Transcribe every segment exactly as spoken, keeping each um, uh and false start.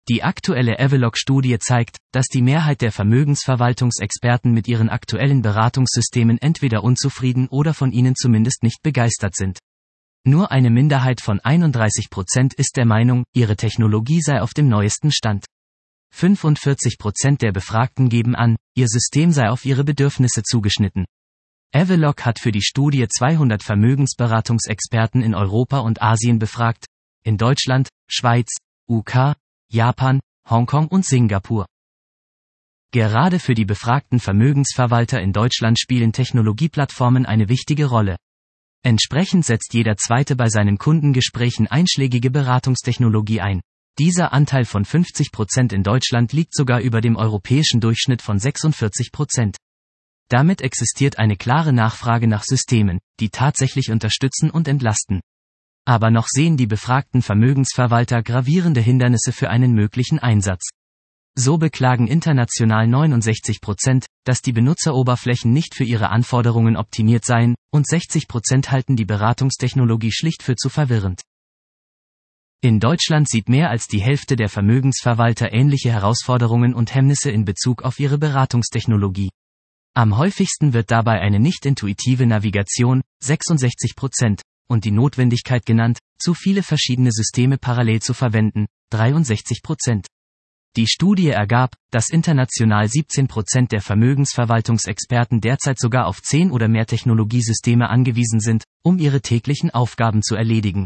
Die aktuelle Avaloq-Studie zeigt, dass die Mehrheit der Vermögensverwaltungsexperten mit ihren aktuellen Beratungssystemen entweder unzufrieden oder von ihnen zumindest nicht begeistert sind. Nur eine Minderheit von einunddreißig Prozent ist der Meinung, ihre Technologie sei auf dem neuesten Stand. fünfundvierzig Prozent der Befragten geben an, ihr System sei auf ihre Bedürfnisse zugeschnitten. Avaloq hat für die Studie zweihundert Vermögensberatungsexperten in Europa und Asien befragt, in Deutschland, Schweiz, U K, Japan, Hongkong und Singapur. Gerade für die befragten Vermögensverwalter in Deutschland spielen Technologieplattformen eine wichtige Rolle. Entsprechend setzt jeder Zweite bei seinen Kundengesprächen einschlägige Beratungstechnologie ein. Dieser Anteil von fünfzig Prozent in Deutschland liegt sogar über dem europäischen Durchschnitt von sechsundvierzig Prozent. Damit existiert eine klare Nachfrage nach Systemen, die tatsächlich unterstützen und entlasten. Aber noch sehen die befragten Vermögensverwalter gravierende Hindernisse für einen möglichen Einsatz. So beklagen international neunundsechzig Prozent, dass die Benutzeroberflächen nicht für ihre Anforderungen optimiert seien, und sechzig Prozent halten die Beratungstechnologie schlicht für zu verwirrend. In Deutschland sieht mehr als die Hälfte der Vermögensverwalter ähnliche Herausforderungen und Hemmnisse in Bezug auf ihre Beratungstechnologie. Am häufigsten wird dabei eine nicht intuitive Navigation, sechsundsechzig Prozent, und die Notwendigkeit genannt, zu viele verschiedene Systeme parallel zu verwenden, dreiundsechzig Prozent. Die Studie ergab, dass international siebzehn Prozent der Vermögensverwaltungsexperten derzeit sogar auf zehn oder mehr Technologiesysteme angewiesen sind, um ihre täglichen Aufgaben zu erledigen.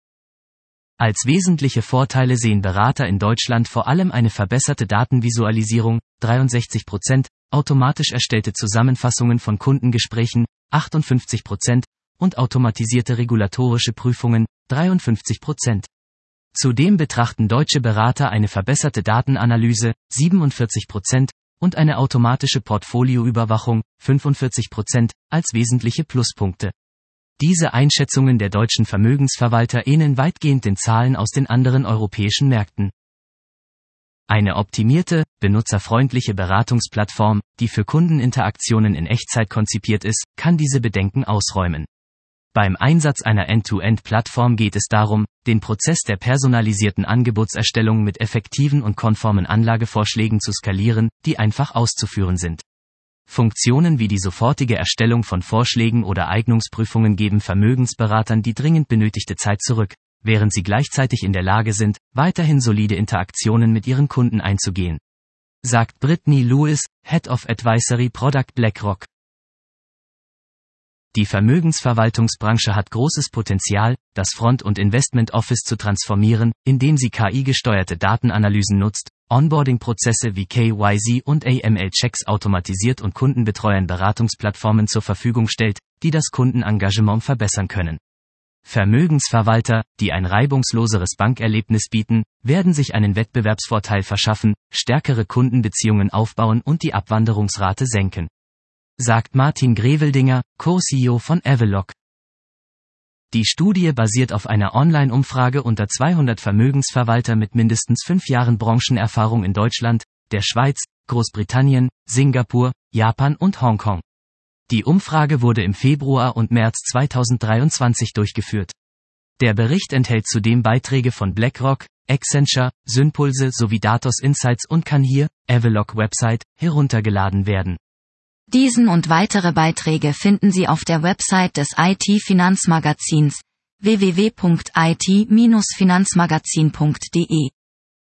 Als wesentliche Vorteile sehen Berater in Deutschland vor allem eine verbesserte Datenvisualisierung, dreiundsechzig Prozent, automatisch erstellte Zusammenfassungen von Kundengesprächen, achtundfünfzig Prozent, und automatisierte regulatorische Prüfungen, dreiundfünfzig Prozent. Zudem betrachten deutsche Berater eine verbesserte Datenanalyse, siebenundvierzig Prozent, und eine automatische Portfolioüberwachung, fünfundvierzig Prozent, als wesentliche Pluspunkte. Diese Einschätzungen der deutschen Vermögensverwalter ähneln weitgehend den Zahlen aus den anderen europäischen Märkten. Eine optimierte, benutzerfreundliche Beratungsplattform, die für Kundeninteraktionen in Echtzeit konzipiert ist, kann diese Bedenken ausräumen. Beim Einsatz einer End-to-End-Plattform geht es darum, den Prozess der personalisierten Angebotserstellung mit effektiven und konformen Anlagevorschlägen zu skalieren, die einfach auszuführen sind. Funktionen wie die sofortige Erstellung von Vorschlägen oder Eignungsprüfungen geben Vermögensberatern die dringend benötigte Zeit zurück, während sie gleichzeitig in der Lage sind, weiterhin solide Interaktionen mit ihren Kunden einzugehen. Sagt Brittany Lewis, Head of Advisory Product BlackRock. Die Vermögensverwaltungsbranche hat großes Potenzial, das Front- und Investment Office zu transformieren, indem sie K I-gesteuerte Datenanalysen nutzt, Onboarding-Prozesse wie K Y C und A M L-Checks automatisiert und Kundenbetreuern Beratungsplattformen zur Verfügung stellt, die das Kundenengagement verbessern können. Vermögensverwalter, die ein reibungsloseres Bankerlebnis bieten, werden sich einen Wettbewerbsvorteil verschaffen, stärkere Kundenbeziehungen aufbauen und die Abwanderungsrate senken. Sagt Martin Greveldinger, Co-C E O von Avaloq. Die Studie basiert auf einer Online-Umfrage unter zweihundert Vermögensverwalter mit mindestens fünf Jahren Branchenerfahrung in Deutschland, der Schweiz, Großbritannien, Singapur, Japan und Hongkong. Die Umfrage wurde im Februar und März zweitausenddreiundzwanzig durchgeführt. Der Bericht enthält zudem Beiträge von BlackRock, Accenture, Synpulse sowie Datos Insights und kann hier, Avaloq-Website, heruntergeladen werden. Diesen und weitere Beiträge finden Sie auf der Website des I T-Finanzmagazins w w w punkt i t Bindestrich finanzmagazin punkt d e.